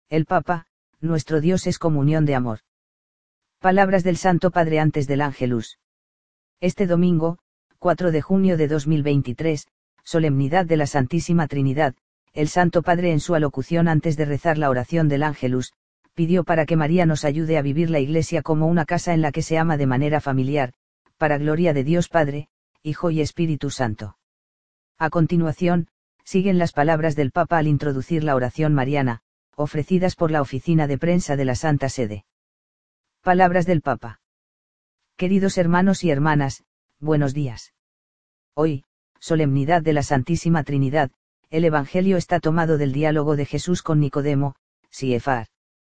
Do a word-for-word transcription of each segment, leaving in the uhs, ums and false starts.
El Papa, nuestro Dios es comunión de amor. Palabras del Santo Padre antes del Ángelus. Este domingo, cuatro de junio de dos mil veintitrés, solemnidad de la Santísima Trinidad, el Santo Padre en su alocución antes de rezar la oración del Ángelus, pidió para que María nos ayude a vivir la Iglesia como una casa en la que se ama de manera familiar, para gloria de Dios Padre, Hijo y Espíritu Santo. A continuación, siguen las palabras del Papa al introducir la oración mariana, ofrecidas por la Oficina de Prensa de la Santa Sede. Palabras del Papa. Queridos hermanos y hermanas, buenos días. Hoy, solemnidad de la Santísima Trinidad, el Evangelio está tomado del diálogo de Jesús con Nicodemo, Siefar.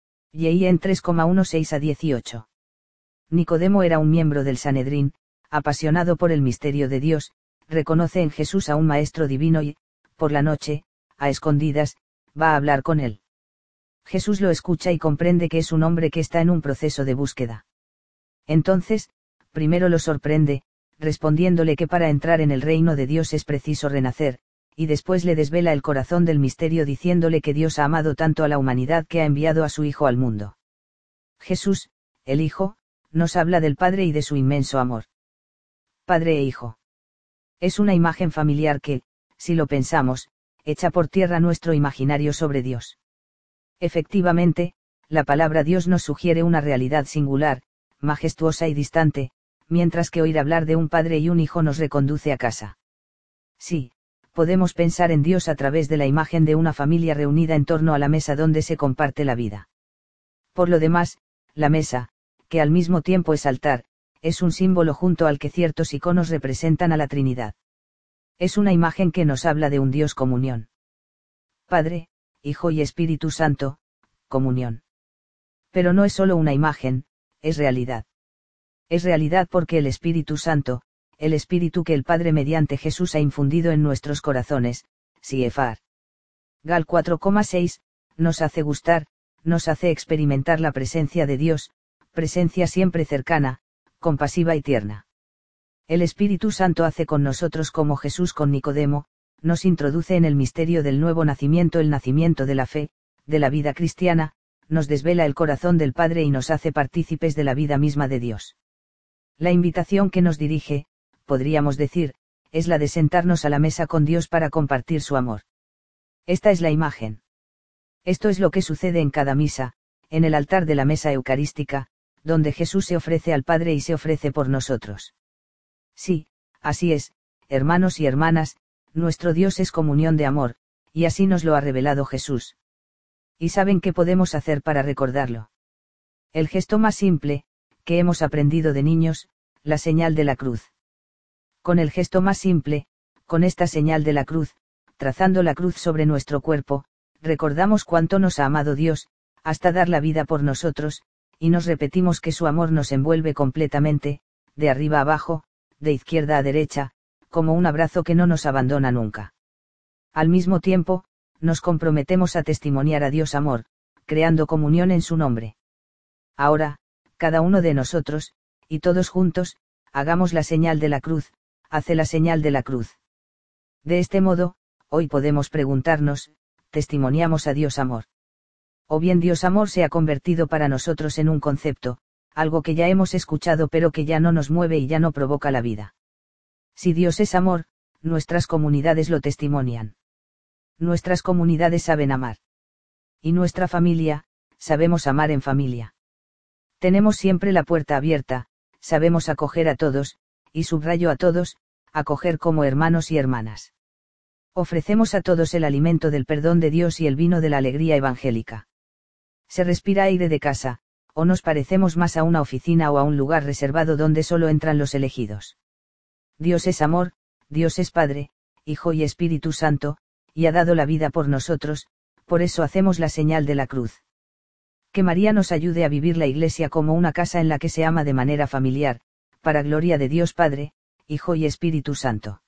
Y en tres dieciséis a dieciocho. Nicodemo era un miembro del Sanedrín, apasionado por el misterio de Dios, reconoce en Jesús a un maestro divino y, por la noche, a escondidas, va a hablar con él. Jesús lo escucha y comprende que es un hombre que está en un proceso de búsqueda. Entonces, primero lo sorprende, respondiéndole que para entrar en el reino de Dios es preciso renacer, y después le desvela el corazón del misterio diciéndole que Dios ha amado tanto a la humanidad que ha enviado a su Hijo al mundo. Jesús, el Hijo, nos habla del Padre y de su inmenso amor. Padre e Hijo. Es una imagen familiar que, si lo pensamos, echa por tierra nuestro imaginario sobre Dios. Efectivamente, la palabra Dios nos sugiere una realidad singular, majestuosa y distante, mientras que oír hablar de un padre y un hijo nos reconduce a casa. Sí, podemos pensar en Dios a través de la imagen de una familia reunida en torno a la mesa donde se comparte la vida. Por lo demás, la mesa, que al mismo tiempo es altar, es un símbolo junto al que ciertos iconos representan a la Trinidad. Es una imagen que nos habla de un Dios comunión. Padre, Hijo y Espíritu Santo, comunión. Pero no es solo una imagen, es realidad. Es realidad porque el Espíritu Santo, el Espíritu que el Padre mediante Jesús ha infundido en nuestros corazones, Siefar. Gal cuatro seis, nos hace gustar, nos hace experimentar la presencia de Dios, presencia siempre cercana, compasiva y tierna. El Espíritu Santo hace con nosotros como Jesús con Nicodemo, nos introduce en el misterio del nuevo nacimiento, el nacimiento de la fe, de la vida cristiana, nos desvela el corazón del Padre y nos hace partícipes de la vida misma de Dios. La invitación que nos dirige, podríamos decir, es la de sentarnos a la mesa con Dios para compartir su amor. Esta es la imagen. Esto es lo que sucede en cada misa, en el altar de la mesa eucarística, donde Jesús se ofrece al Padre y se ofrece por nosotros. Sí, así es, hermanos y hermanas, nuestro Dios es comunión de amor, y así nos lo ha revelado Jesús. ¿Y saben qué podemos hacer para recordarlo? El gesto más simple, que hemos aprendido de niños, la señal de la cruz. Con el gesto más simple, con esta señal de la cruz, trazando la cruz sobre nuestro cuerpo, recordamos cuánto nos ha amado Dios, hasta dar la vida por nosotros, y nos repetimos que su amor nos envuelve completamente, de arriba a abajo, de izquierda a derecha, como un abrazo que no nos abandona nunca. Al mismo tiempo, nos comprometemos a testimoniar a Dios amor, creando comunión en su nombre. Ahora, cada uno de nosotros, y todos juntos, hagamos la señal de la cruz, hace la señal de la cruz. De este modo, hoy podemos preguntarnos, ¿testimoniamos a Dios amor? O bien Dios amor se ha convertido para nosotros en un concepto, algo que ya hemos escuchado pero que ya no nos mueve y ya no provoca la vida. Si Dios es amor, nuestras comunidades lo testimonian. Nuestras comunidades saben amar. Y nuestra familia, sabemos amar en familia. Tenemos siempre la puerta abierta, sabemos acoger a todos, y subrayo a todos, acoger como hermanos y hermanas. Ofrecemos a todos el alimento del perdón de Dios y el vino de la alegría evangélica. Se respira aire de casa, o nos parecemos más a una oficina o a un lugar reservado donde solo entran los elegidos. Dios es amor, Dios es Padre, Hijo y Espíritu Santo, y ha dado la vida por nosotros, por eso hacemos la señal de la cruz. Que María nos ayude a vivir la Iglesia como una casa en la que se ama de manera familiar, para gloria de Dios Padre, Hijo y Espíritu Santo.